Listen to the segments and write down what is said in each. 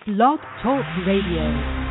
Blog Talk Radio.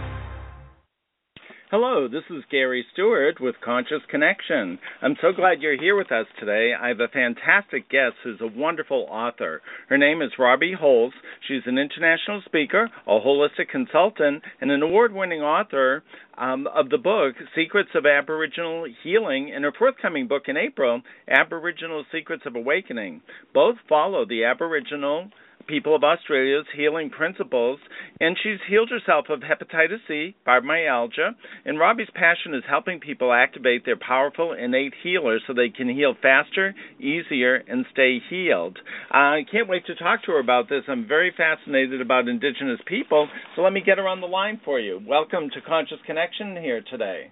Hello, this is Gary Stewart with Conscious Connection. I'm so glad you're here with us today. I have a fantastic guest who's a wonderful author. Her name is Robbie Holz. She's an international speaker, a holistic consultant, and an award-winning author of the book Secrets of Aboriginal Healing and her forthcoming book in April, Aboriginal Secrets of Awakening. Both follow the Aboriginal people of Australia's healing principles, and she's healed herself of hepatitis C, fibromyalgia, and Robbie's passion is helping people activate their powerful innate healers so they can heal faster, easier, and stay healed. I can't wait to talk to her about this. I'm very fascinated about Indigenous people, so let me get her on the line for you. Welcome to Conscious Connection here today.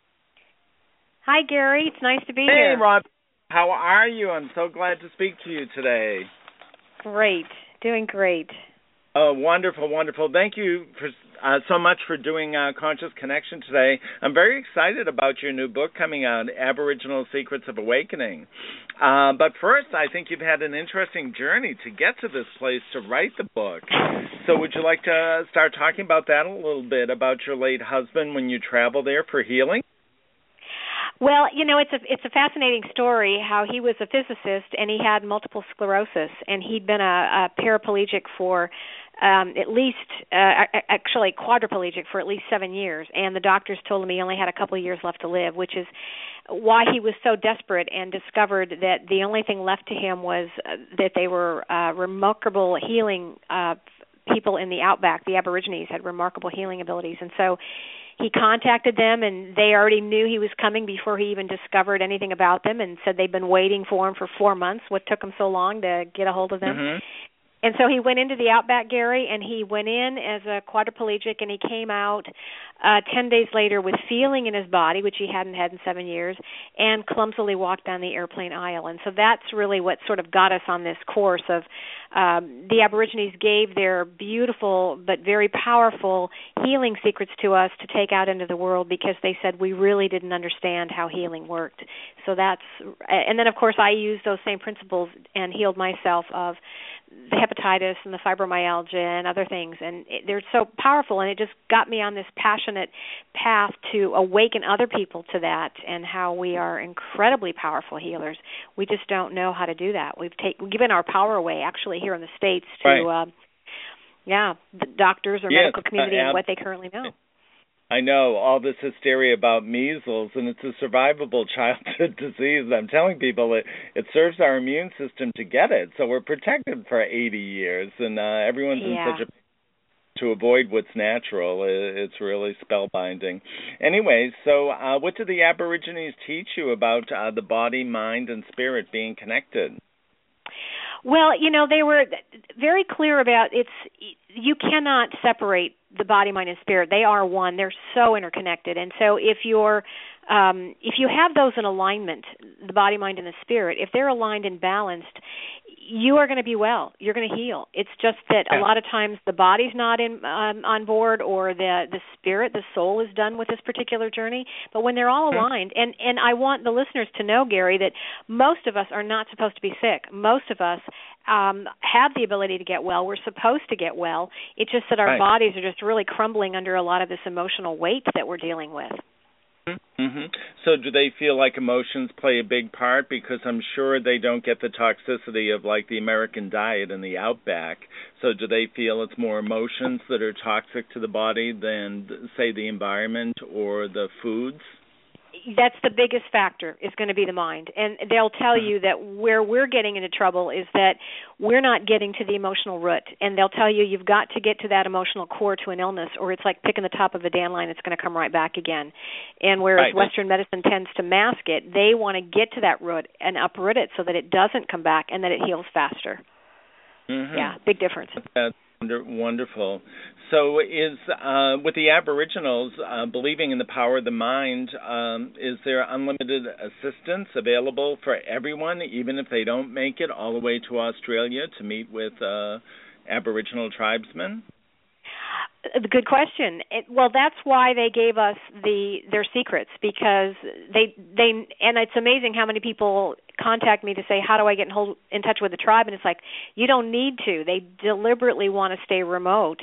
Hi, Gary. It's nice to be here. Hey, Robbie. How are you? I'm so glad to speak to you today. Great. Doing great. Oh, wonderful, wonderful. Thank you for so much for doing Conscious Connection today. I'm very excited about your new book coming out, Aboriginal Secrets of Awakening. But first, I think you've had an interesting journey to get to this place to write the book. So would you like to start talking about that a little bit, about your late husband when you traveled there for healing? Well, you know, it's a fascinating story how he was a physicist and he had multiple sclerosis, and he'd been a paraplegic for at least, actually quadriplegic for at least 7 years, and the doctors told him he only had a couple of years left to live, which is why he was so desperate and discovered that the only thing left to him was that they were remarkable healing people in the outback. The Aborigines had remarkable healing abilities, and so he contacted them, and they already knew he was coming before he even discovered anything about them, and said they'd been waiting for him for 4 months. What took him so long to get a hold of them? Mm-hmm. And so he went into the outback, Gary, and he went in as a quadriplegic, and he came out 10 days later with feeling in his body, which he hadn't had in 7 years, and clumsily walked down the airplane aisle. And so that's really what sort of got us on this course of the Aborigines gave their beautiful but very powerful healing secrets to us to take out into the world, because they said we really didn't understand how healing worked. So and then of course I used those same principles and healed myself of the hepatitis and the fibromyalgia and other things, and they're so powerful, and it just got me on this passionate path to awaken other people to that, and how we are incredibly powerful healers. We just don't know how to do that. We've given our power away, actually, here in the States to, right. The doctors or medical community and what they currently know. I know all this hysteria about measles, and it's a survivable childhood disease. I'm telling people it serves our immune system to get it, so we're protected for 80 years, and everyone's in such a to avoid what's natural. It's really spellbinding. Anyway, so what did the Aborigines teach you about the body, mind, and spirit being connected? Well, you know, they were very clear about you cannot separate the body, mind, and spirit. They are one. They're so interconnected. And so if you have those in alignment, the body, mind, and the spirit, if they're aligned and balanced, you are going to be well. You're going to heal. It's just that a lot of times the body's not on board, or the spirit, the soul is done with this particular journey. But when they're all aligned, and I want the listeners to know, Gary, that most of us are not supposed to be sick. Most of us have the ability to get well. We're supposed to get well. It's just that our bodies are just really crumbling under a lot of this emotional weight that we're dealing with. Mm-hmm. So do they feel like emotions play a big part? Because I'm sure they don't get the toxicity of like the American diet in the outback. So do they feel it's more emotions that are toxic to the body than, say, the environment or the foods? That's the biggest factor, is going to be the mind. And they'll tell you that where we're getting into trouble is that we're not getting to the emotional root. And they'll tell you you've got to get to that emotional core to an illness, or it's like picking the top of a dandelion, it's going to come right back again. And whereas Western medicine tends to mask it, they want to get to that root and uproot it so that it doesn't come back and that it heals faster. Mm-hmm. Yeah, big difference. That's wonderful. So is with the Aboriginals believing in the power of the mind, is there unlimited assistance available for everyone, even if they don't make it all the way to Australia to meet with Aboriginal tribesmen? Good question. Well, that's why they gave us their secrets, because they and it's amazing how many people contact me to say, how do I get in touch with the tribe? And it's like, you don't need to. They deliberately want to stay remote.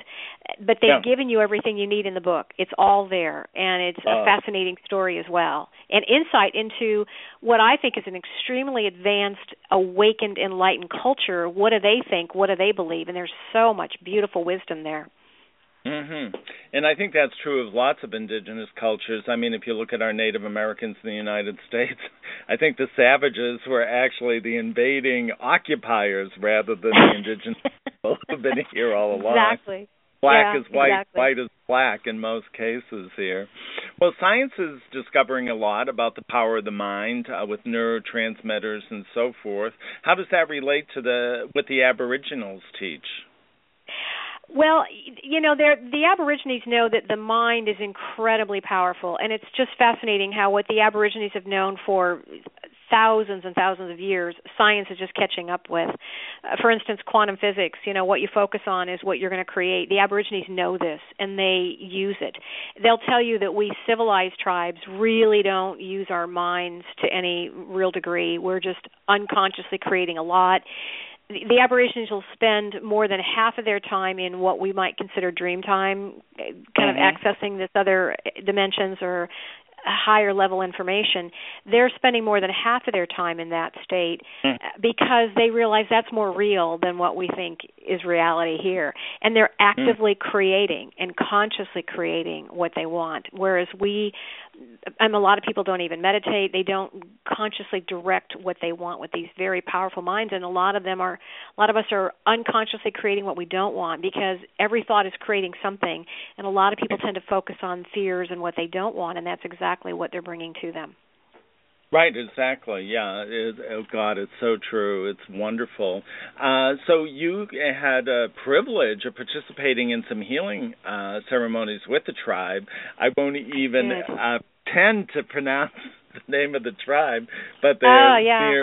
but they've given you everything you need in the book. It's all there, and it's a fascinating story as well, and insight into what I think is an extremely advanced, awakened, enlightened culture. What do they think? What do they believe? And there's so much beautiful wisdom there. Mm-hmm. And I think that's true of lots of indigenous cultures. I mean, if you look at our Native Americans in the United States, I think the savages were actually the invading occupiers rather than the indigenous people who've been here all along. Exactly. Black is white, white is black in most cases here. Well, science is discovering a lot about the power of the mind with neurotransmitters and so forth. How does that relate to what the Aboriginals teach? Well, the Aborigines know that the mind is incredibly powerful, and it's just fascinating how what the Aborigines have known for thousands and thousands of years, science is just catching up with. For instance, quantum physics, what you focus on is what you're going to create. The Aborigines know this, and they use it. They'll tell you that we civilized tribes really don't use our minds to any real degree. We're just unconsciously creating a lot. The Aborigines will spend more than half of their time in what we might consider dream time, kind of accessing this other dimensions or higher level information. They're spending more than half of their time in that state because they realize that's more real than what we think is reality here. And they're actively creating and consciously creating what they want, whereas a lot of people don't even meditate. They don't consciously direct what they want with these very powerful minds, and a lot of us are unconsciously creating what we don't want because every thought is creating something, and a lot of people tend to focus on fears and what they don't want, and that's exactly what they're bringing to them. Right, exactly. Yeah. Oh, God, it's so true. It's wonderful. So you had a privilege of participating in some healing ceremonies with the tribe. I won't even tend to pronounce the name of the tribe, but they're near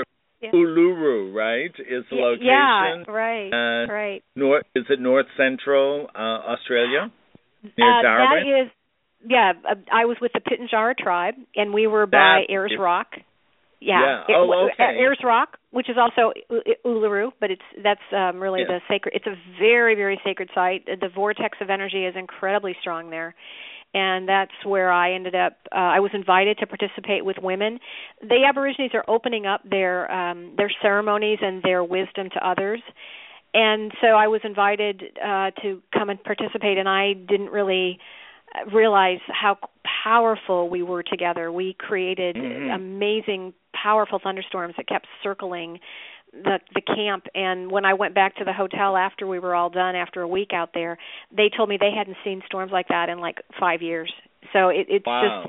Uluru, right, is the location? Yeah, right, right. Is it North Central Australia, near Darwin? That is... Yeah, I was with the Pitjantjatjara tribe, and we were by Ayers Rock. Yeah. Ayers Rock, which is also Uluru, but that's really the sacred. It's a very, very sacred site. The vortex of energy is incredibly strong there, and that's where I ended up. I was invited to participate with women. The Aborigines are opening up their ceremonies and their wisdom to others. And so I was invited to come and participate, and I didn't really realize how powerful we were together. We created amazing, powerful thunderstorms that kept circling the camp. And when I went back to the hotel after we were all done, after a week out there, they told me they hadn't seen storms like that in like 5 years. So it's just...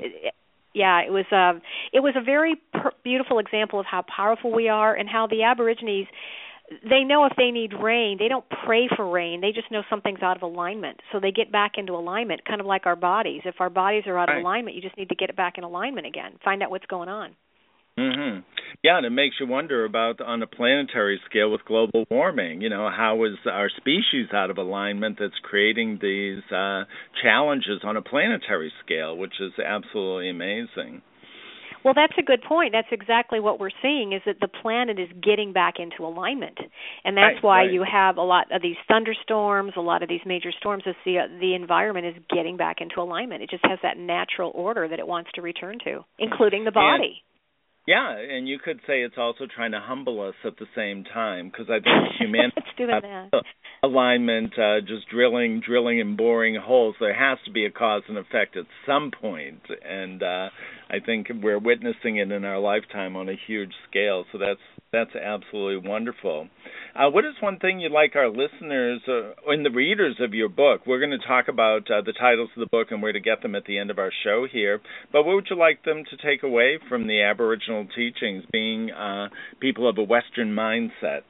it was a very beautiful example of how powerful we are and how the Aborigines, they know if they need rain, they don't pray for rain. They just know something's out of alignment. So they get back into alignment, kind of like our bodies. If our bodies are out of alignment, you just need to get it back in alignment again, find out what's going on. Mm-hmm. Yeah, and it makes you wonder about, on a planetary scale with global warming, how is our species out of alignment that's creating these challenges on a planetary scale, which is absolutely amazing. Well, that's a good point. That's exactly what we're seeing, is that the planet is getting back into alignment. And that's why you have a lot of these thunderstorms, a lot of these major storms, as the environment is getting back into alignment. It just has that natural order that it wants to return to, including the body. Yeah, and you could say it's also trying to humble us at the same time, because I think humanity it's doing that. Alignment, just drilling and boring holes. There has to be a cause and effect at some point, and I think we're witnessing it in our lifetime on a huge scale. So that's absolutely wonderful. What is one thing you'd like our listeners and the readers of your book? We're going to talk about the titles of the book and where to get them at the end of our show here. But what would you like them to take away from the Aboriginal teachings, being people of a Western mindset?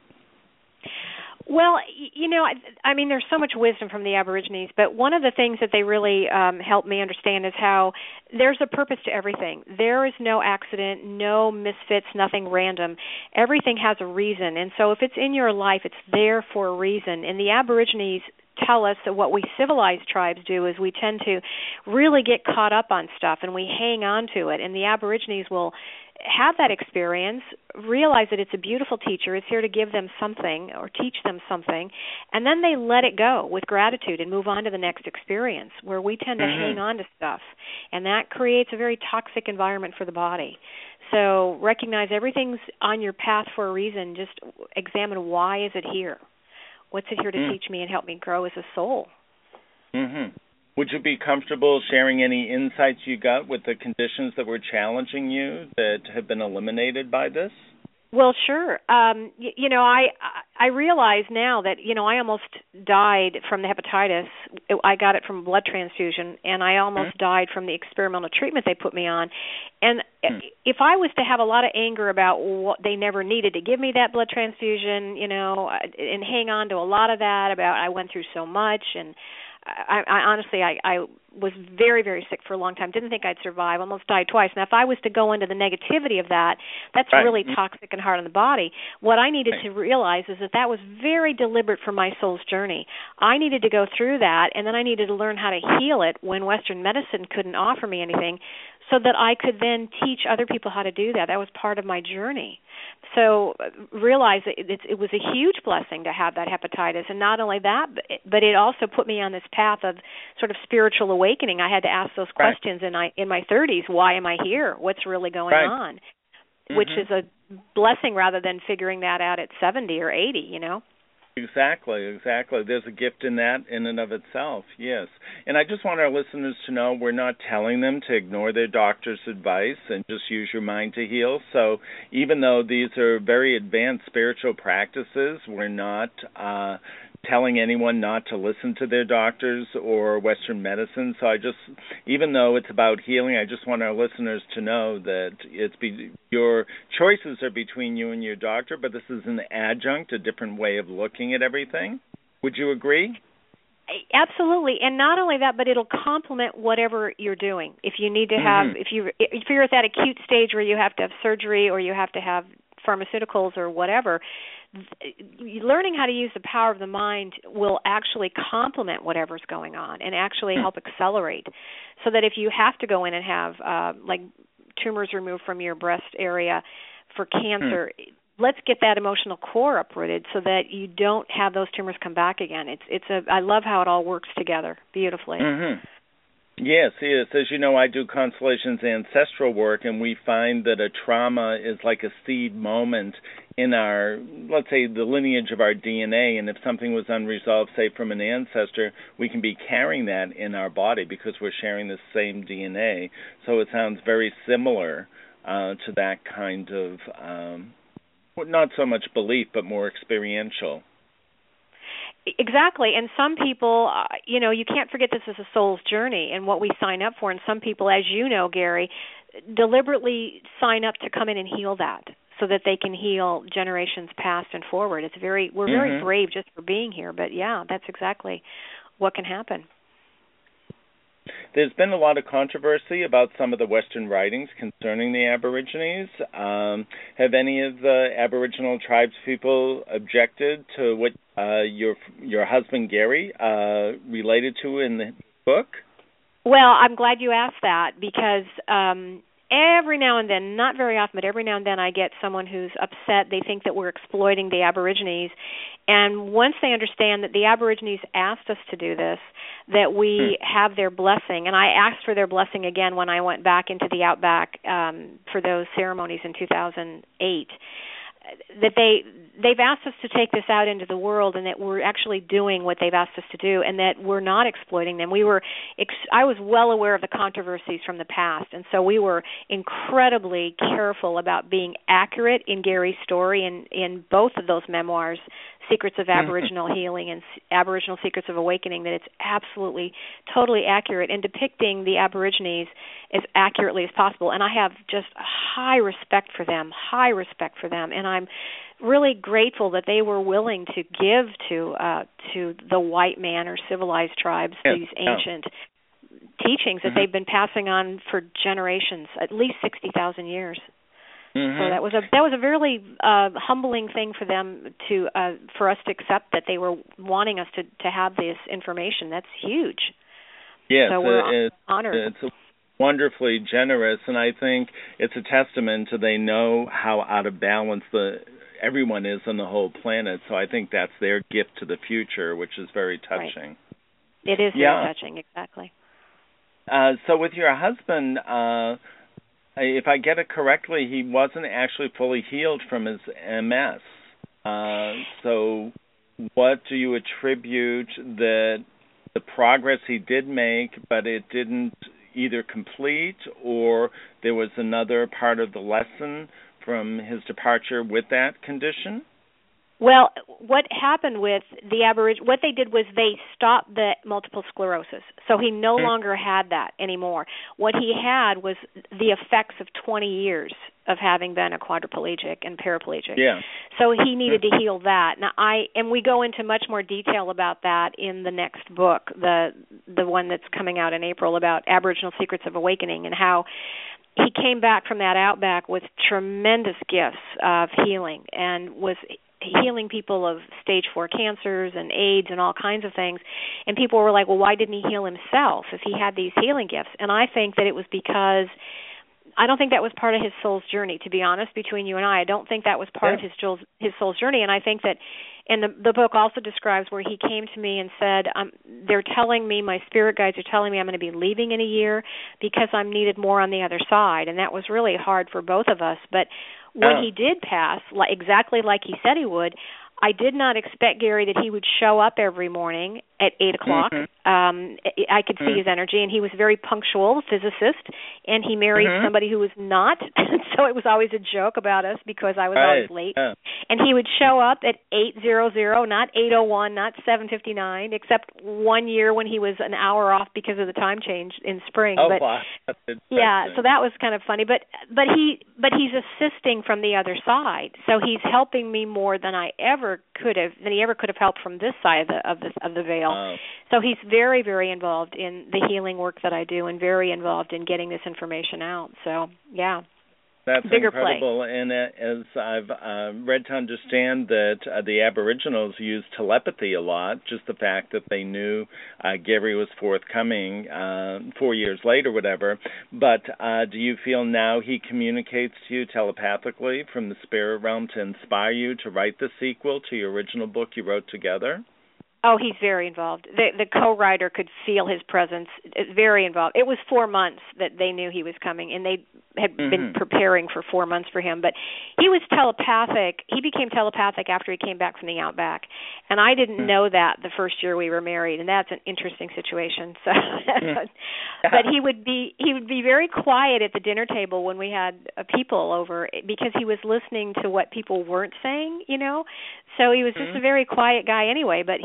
Well, I mean, there's so much wisdom from the Aborigines, but one of the things that they really helped me understand is how there's a purpose to everything. There is no accident, no misfits, nothing random. Everything has a reason, and so if it's in your life, it's there for a reason. And the Aborigines tell us that what we civilized tribes do is we tend to really get caught up on stuff and we hang on to it, and the Aborigines will have that experience, realize that it's a beautiful teacher, it's here to give them something or teach them something, and then they let it go with gratitude and move on to the next experience, where we tend to hang on to stuff, and that creates a very toxic environment for the body. So recognize everything's on your path for a reason. Just examine, why is it here? What's it here to teach me and help me grow as a soul? Would you be comfortable sharing any insights you got with the conditions that were challenging you that have been eliminated by this? Well, sure. I realize now that, I almost died from the hepatitis. I got it from blood transfusion, and I almost died from the experimental treatment they put me on. And if I was to have a lot of anger about what they never needed to give me that blood transfusion, and hang on to a lot of that about I went through so much, and I honestly was very, very sick for a long time. Didn't think I'd survive. Almost died twice. Now, if I was to go into the negativity of that, that's really toxic and hard on the body. What I needed to realize is that was very deliberate for my soul's journey. I needed to go through that, and then I needed to learn how to heal it when Western medicine couldn't offer me anything, so that I could then teach other people how to do that. That was part of my journey. So realize that it was a huge blessing to have that hepatitis. And not only that, but it also put me on this path of sort of spiritual awakening. I had to ask those questions in my 30s. Why am I here? What's really going on? Which is a blessing rather than figuring that out at 70 or 80, Exactly. There's a gift in that in and of itself, yes. And I just want our listeners to know we're not telling them to ignore their doctor's advice and just use your mind to heal. So even though these are very advanced spiritual practices, we're not telling anyone not to listen to their doctors or Western medicine. So even though it's about healing, I just want our listeners to know that your choices are between you and your doctor, but this is an adjunct, a different way of looking at everything. Would you agree? Absolutely, and not only that, but it'll complement whatever you're doing. If you need to have, if you're at that acute stage where you have to have surgery or you have to have pharmaceuticals or whatever, learning how to use the power of the mind will actually complement whatever's going on and actually help accelerate, so that if you have to go in and have like tumors removed from your breast area for cancer, let's get that emotional core uprooted so that you don't have those tumors come back again. I love how it all works together beautifully. Yes. As you know, I do Constellations ancestral work, and we find that a trauma is like a seed moment in our, let's say, the lineage of our DNA, and if something was unresolved, say, from an ancestor, we can be carrying that in our body because we're sharing the same DNA. So it sounds very similar to that kind of, not so much belief, but more experiential. Exactly, and some people, you can't forget this is a soul's journey and what we sign up for, and some people, as you know, Gary, deliberately sign up to come in and heal that so that they can heal generations past and forward. We're very brave just for being here, but yeah, that's exactly what can happen. There's been a lot of controversy about some of the Western writings concerning the Aborigines. Have any of the Aboriginal tribes people objected to what your husband Gary related to in the book? Well, I'm glad you asked that because every now and then, not very often, but every now and then I get someone who's upset. They think that we're exploiting the Aborigines. And once they understand that the Aborigines asked us to do this, that we have their blessing, and I asked for their blessing again when I went back into the outback for those ceremonies in 2008, that they've asked us to take this out into the world, and that we're actually doing what they've asked us to do, and that we're not exploiting them. I was well aware of the controversies from the past, and so we were incredibly careful about being accurate in Gary's story and in both of those memoirs, Secrets of Aboriginal Healing and Aboriginal Secrets of Awakening, that it's absolutely, totally accurate in depicting the Aborigines as accurately as possible. And I have just high respect for them, and I'm really grateful that they were willing to give to the white man or civilized tribes these ancient teachings that they've been passing on for generations, at least 60,000 years. So that was a really humbling thing for them for us to accept, that they were wanting us to have this information. That's huge. Yes, so we're honored. It's wonderfully generous, and I think it's a testament to they know how out of balance everyone is on the whole planet. So I think that's their gift to the future, which is very touching. Right. It is very touching, exactly. So with your husband, if I get it correctly, he wasn't actually fully healed from his MS. So what do you attribute the progress he did make, but it didn't either complete, or there was another part of the lesson from his departure with that condition? Well, what happened with the what they did was they stopped the multiple sclerosis. So he no longer had that anymore. What he had was the effects of 20 years of having been a quadriplegic and paraplegic. Yeah. So he needed to heal that. Now we go into much more detail about that in the next book, the one that's coming out in April, about Aboriginal Secrets of Awakening, and how he came back from that outback with tremendous gifts of healing, and was healing people of stage 4 cancers and AIDS and all kinds of things. And people were like, well, why didn't he heal himself if he had these healing gifts? And I think that it was because I don't think that was part of his soul's journey, to be honest, between you and I don't think that was part of his soul's journey. And I think that, and the book also describes where he came to me and said, they're telling me, my spirit guides are telling me I'm going to be leaving in a year because I'm needed more on the other side. And that was really hard for both of us. But when he did pass, exactly like he said he would, I did not expect, Gary, that he would show up every morning at 8 o'clock. I could see his energy, and he was very punctual, physicist, and he married somebody who was not. So it was always a joke about us because I was always late. And he would show up at 8:00, not 8:01, not 7:59, except one year when he was an hour off because of the time change in spring. Wow. Yeah, so that was kind of funny. But he's assisting from the other side. So he's helping me more than he ever could have helped from this side of the veil. So he's very, very involved in the healing work that I do, and very involved in getting this information out. So, yeah. That's bigger incredible. play. And as I've read to understand that the Aboriginals use telepathy a lot, just the fact that they knew Gary was forthcoming 4 years later, whatever. But do you feel now he communicates to you telepathically from the spirit realm to inspire you to write the sequel to your original book you wrote together? Oh, he's very involved. The co-writer could feel his presence. Very involved. It was 4 months that they knew he was coming, and they had been preparing for 4 months for him. But he was telepathic. He became telepathic after he came back from the outback, and I didn't know that the first year we were married, and that's an interesting situation. So, but he would be very quiet at the dinner table when we had people over, because he was listening to what people weren't saying, So he was just a very quiet guy anyway. But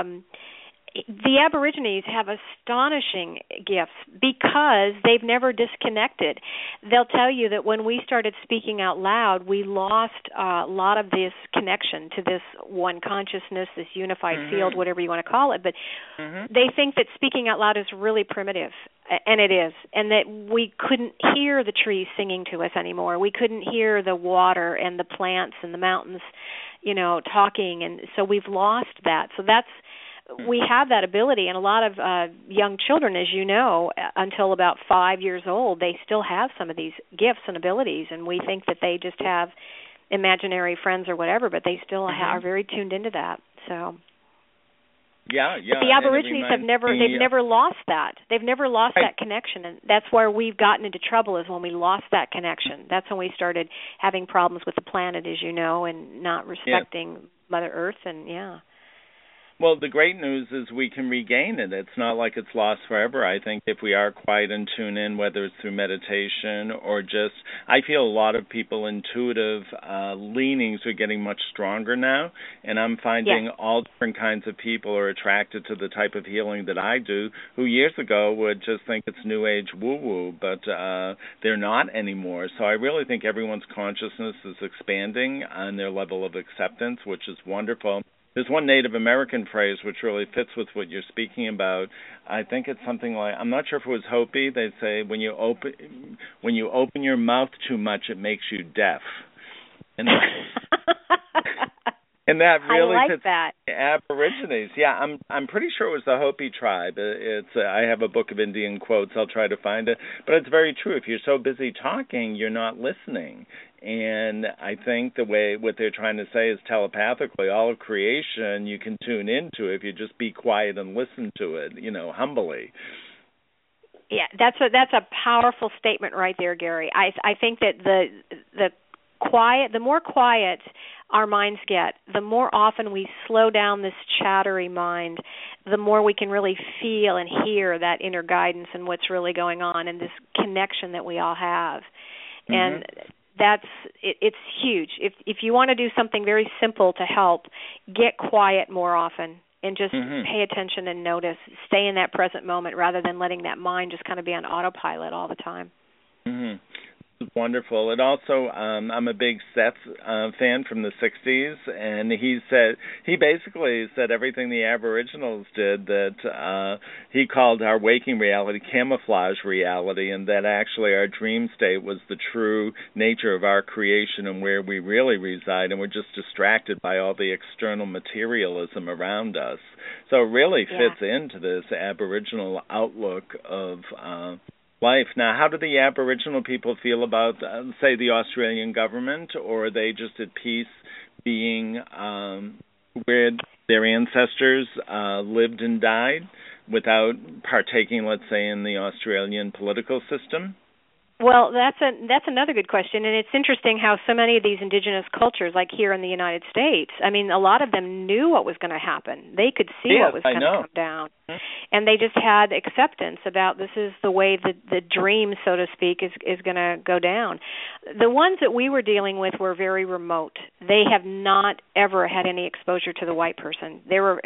the Aborigines have astonishing gifts because they've never disconnected. They'll tell you that when we started speaking out loud, we lost a lot of this connection to this one consciousness, this unified field, whatever you want to call it. But they think that speaking out loud is really primitive, and it is, and that we couldn't hear the trees singing to us anymore. We couldn't hear the water and the plants and the mountains, talking, and so we've lost that. So we have that ability, and a lot of young children, as you know, until about 5 years old, they still have some of these gifts and abilities, and we think that they just have imaginary friends or whatever, but they still are very tuned into that. So, yeah. But the Aborigines they've never lost that. They've never lost that connection, and that's where we've gotten into trouble, is when we lost that connection. That's when we started having problems with the planet, as you know, and not respecting Mother Earth, and Well, the great news is we can regain it. It's not like it's lost forever. I think if we are quiet and tune in, whether it's through meditation or just, I feel a lot of people intuitive leanings are getting much stronger now, and I'm finding all different kinds of people are attracted to the type of healing that I do, who years ago would just think it's New Age woo-woo, but they're not anymore. So I really think everyone's consciousness is expanding on their level of acceptance, which is wonderful. There's one Native American phrase which really fits with what you're speaking about. I think it's something like, I'm not sure if it was Hopi. They say when you open your mouth too much, it makes you deaf. And and that really I like fits that. the Aborigines. Yeah, I'm pretty sure it was the Hopi tribe. I have a book of Indian quotes. I'll try to find it, but it's very true. If you're so busy talking, you're not listening. And I think what they're trying to say is telepathically, all of creation you can tune into if you just be quiet and listen to it, humbly. Yeah, that's a powerful statement right there, Gary. I think that the more quiet our minds get, the more often we slow down this chattery mind, the more we can really feel and hear that inner guidance and what's really going on and this connection that we all have. Mm-hmm. And it's huge. If you want to do something very simple to help, get quiet more often and just pay attention and notice. Stay in that present moment rather than letting that mind just kind of be on autopilot all the time. Mm-hmm. Wonderful. It also, I'm a big Seth fan from the 60s, and he basically said everything the Aboriginals did that he called our waking reality camouflage reality, and that actually our dream state was the true nature of our creation and where we really reside, and we're just distracted by all the external materialism around us. So it really fits into this Aboriginal outlook of life. Now, how do the Aboriginal people feel about, say, the Australian government, or are they just at peace being where their ancestors lived and died without partaking, let's say, in the Australian political system? Well, that's another good question, and it's interesting how so many of these indigenous cultures, like here in the United States, I mean, a lot of them knew what was going to happen. They could see what was going to come down, and they just had acceptance about this is the way the dream, so to speak, is going to go down. The ones that we were dealing with were very remote. They have not ever had any exposure to the white person.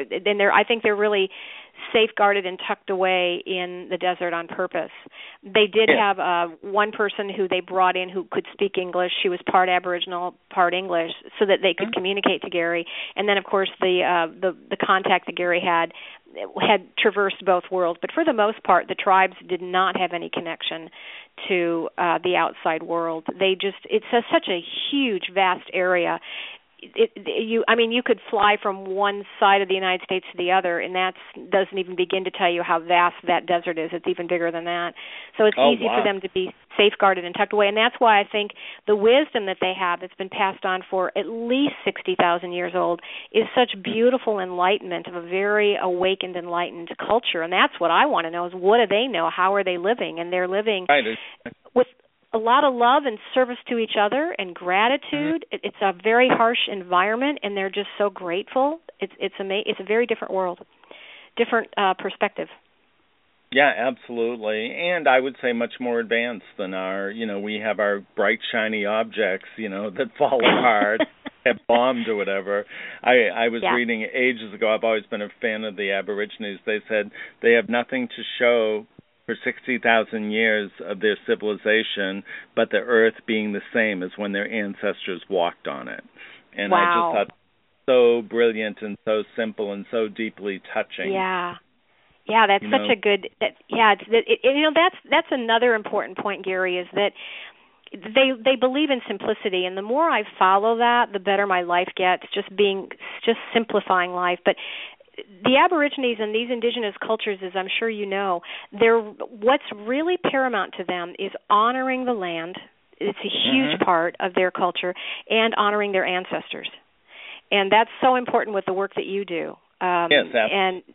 I think they're really safeguarded and tucked away in the desert on purpose. They did have one person who they brought in who could speak English. She was part Aboriginal, part English, so that they could communicate to Gary. And then, of course, the contact that Gary had traversed both worlds. But for the most part, the tribes did not have any connection to the outside world. It's such a huge, vast area. You could fly from one side of the United States to the other, and that doesn't even begin to tell you how vast that desert is. It's even bigger than that. So it's easy for them to be safeguarded and tucked away, and that's why I think the wisdom that they have that's been passed on for at least 60,000 years old is such beautiful enlightenment of a very awakened, enlightened culture, and that's what I want to know is what do they know? How are they living? And they're living with a lot of love and service to each other and gratitude. It's a very harsh environment, and they're just so grateful. It's a very different world, different perspective. Yeah, absolutely. And I would say much more advanced than we have our bright, shiny objects, that fall apart, get bombed or whatever. I was reading ages ago, I've always been a fan of the Aborigines. They said they have nothing to show for 60,000 years of their civilization, but the earth being the same as when their ancestors walked on it. And I just thought so brilliant and so simple and so deeply touching. Yeah, that's such a good. That's another important point, Gary, is that they believe in simplicity, and the more I follow that, the better my life gets. Just simplifying life, but the Aborigines and these indigenous cultures, as I'm sure you know, what's really paramount to them is honoring the land. It's a huge part of their culture, and honoring their ancestors. And that's so important with the work that you do. Yes, absolutely.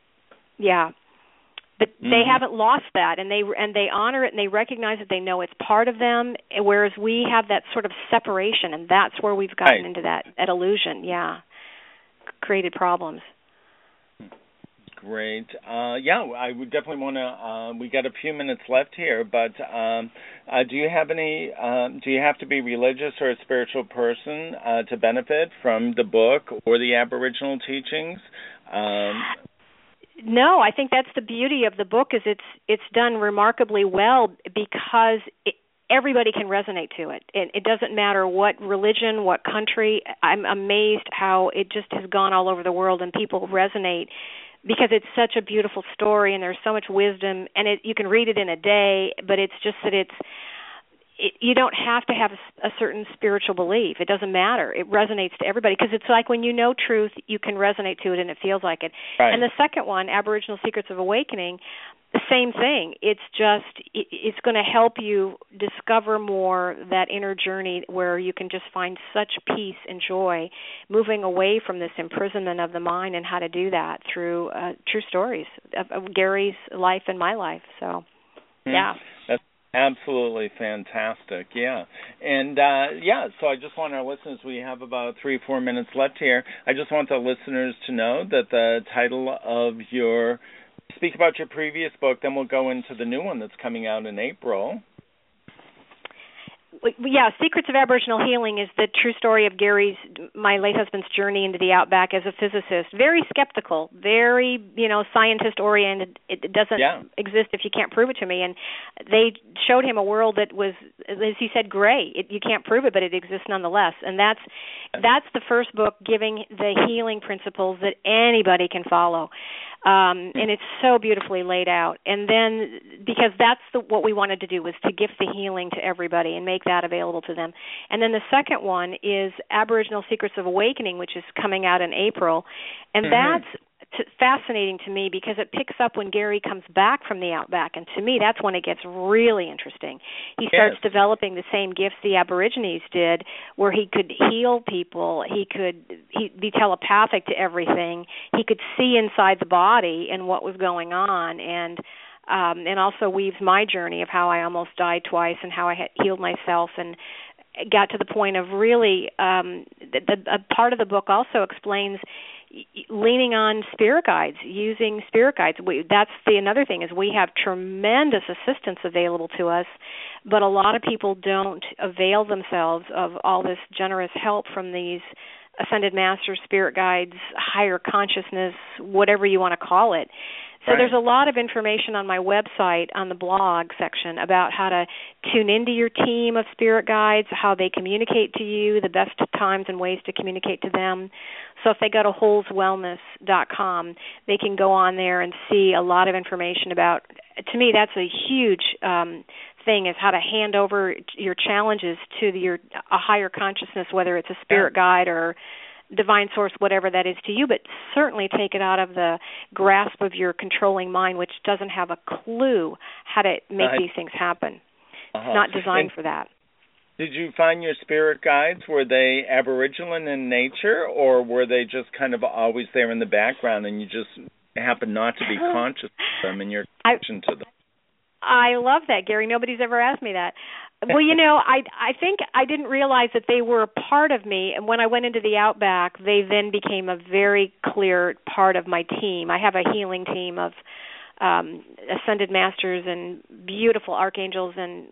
But they haven't lost that, and they honor it, and they recognize that they know it's part of them, whereas we have that sort of separation, and that's where we've gotten into that illusion, created problems. Great. I would definitely want to. We got a few minutes left here, but do you have any? Do you have to be religious or a spiritual person to benefit from the book or the Aboriginal teachings? No, I think that's the beauty of the book is it's done remarkably well because everybody can resonate to it. It doesn't matter what religion, what country. I'm amazed how it just has gone all over the world and people resonate because it's such a beautiful story and there's so much wisdom, and you can read it in a day, but it's just that you don't have to have a certain spiritual belief. It doesn't matter. It resonates to everybody because it's like when you know truth, you can resonate to it and it feels like it. Right. And the second one, Aboriginal Secrets of Awakening, the same thing. It's going to help you discover more that inner journey where you can just find such peace and joy moving away from this imprisonment of the mind, and how to do that through true stories of Gary's life and my life. So, yeah. That's absolutely fantastic, yeah. And, so I just want our listeners, we have about 3 or 4 minutes left here. I just want the listeners to know that the title of speak about your previous book, then we'll go into the new one that's coming out in April. Yeah, Secrets of Aboriginal Healing is the true story of my late husband's journey into the outback as a physicist. Very skeptical, very, scientist-oriented. It doesn't exist if you can't prove it to me. And they showed him a world that was, as he said, gray. You can't prove it, but it exists nonetheless. And that's the first book giving the healing principles that anybody can follow. And it's so beautifully laid out. And then, because that's what we wanted to do, was to gift the healing to everybody and make that available to them. And then the second one is Aboriginal Secrets of Awakening, which is coming out in April. And that's fascinating to me because it picks up when Gary comes back from the outback. And to me, that's when it gets really interesting. He starts developing the same gifts the Aborigines did, where he could heal people. He'd be telepathic to everything. He could see inside the body and what was going on. And also weaves my journey of how I almost died twice and how I had healed myself and got to the point of really a part of the book also explains leaning on spirit guides, using spirit guides. That's another thing is we have tremendous assistance available to us, but a lot of people don't avail themselves of all this generous help from these ascended masters, spirit guides, higher consciousness, whatever you want to call it. So there's a lot of information on my website on the blog section about how to tune into your team of spirit guides, how they communicate to you, the best times and ways to communicate to them. So if they go to holeswellness.com, they can go on there and see a lot of information about, to me, that's a huge thing, is how to hand over your challenges to a higher consciousness, whether it's a spirit guide or divine source, whatever that is to you, but certainly take it out of the grasp of your controlling mind, which doesn't have a clue how to make these things happen. It's not designed for that. Did you find your spirit guides, were they Aboriginal in nature, or were they just kind of always there in the background and you just happen not to be conscious of them in your connection to them? I love that, Gary. Nobody's ever asked me that. Well, I think I didn't realize that they were a part of me, and when I went into the outback, they then became a very clear part of my team. I have a healing team of ascended masters and beautiful archangels and,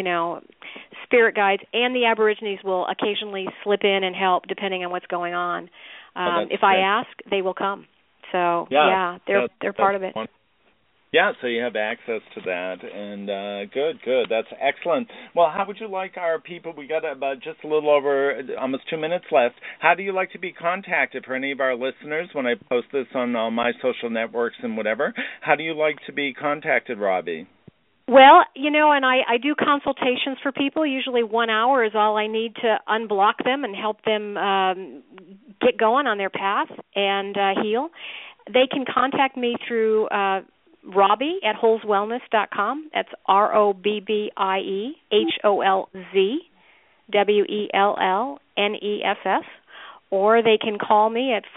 spirit guides, and the Aborigines will occasionally slip in and help depending on what's going on. If I ask, they will come. So, they're part of it. Yeah, so you have access to that, and good. That's excellent. Well, how would you like our people, we got about just a little over, almost 2 minutes left, how do you like to be contacted for any of our listeners when I post this on all my social networks and whatever? How do you like to be contacted, Robbie? Well, and I do consultations for people. Usually 1 hour is all I need to unblock them and help them get going on their path and heal. They can contact me through Robbie at holeswellness.com. That's ROBBIE HOLZWELLNESS. Or they can call me at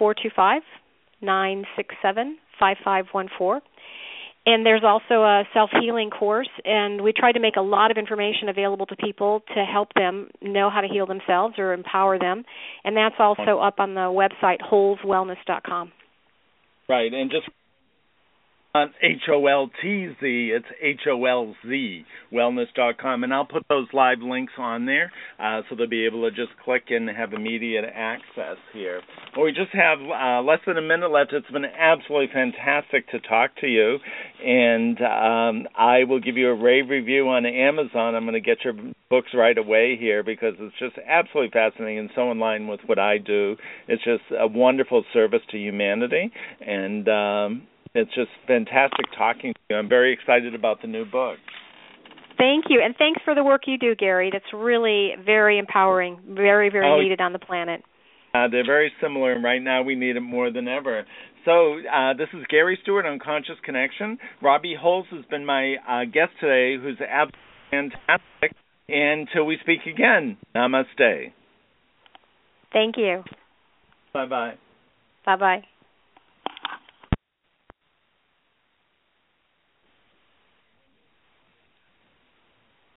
425-967-5514. And there's also a self-healing course, and we try to make a lot of information available to people to help them know how to heal themselves or empower them. And that's also up on the website holeswellness.com. Right, and just HOLTZ, it's HOLZ, wellness.com. And I'll put those live links on there so they'll be able to just click and have immediate access here. Well, we just have less than a minute left. It's been absolutely fantastic to talk to you. And I will give you a rave review on Amazon. I'm going to get your books right away here because it's just absolutely fascinating and so in line with what I do. It's just a wonderful service to humanity. And it's just fantastic talking to you. I'm very excited about the new book. Thank you, and thanks for the work you do, Gary. That's really very empowering, very, very needed on the planet. They're very similar, and right now we need it more than ever. So this is Gary Stewart on Conscious Connection. Robbie Holz has been my guest today, who's absolutely fantastic. And until we speak again, namaste. Thank you. Bye-bye. Bye-bye.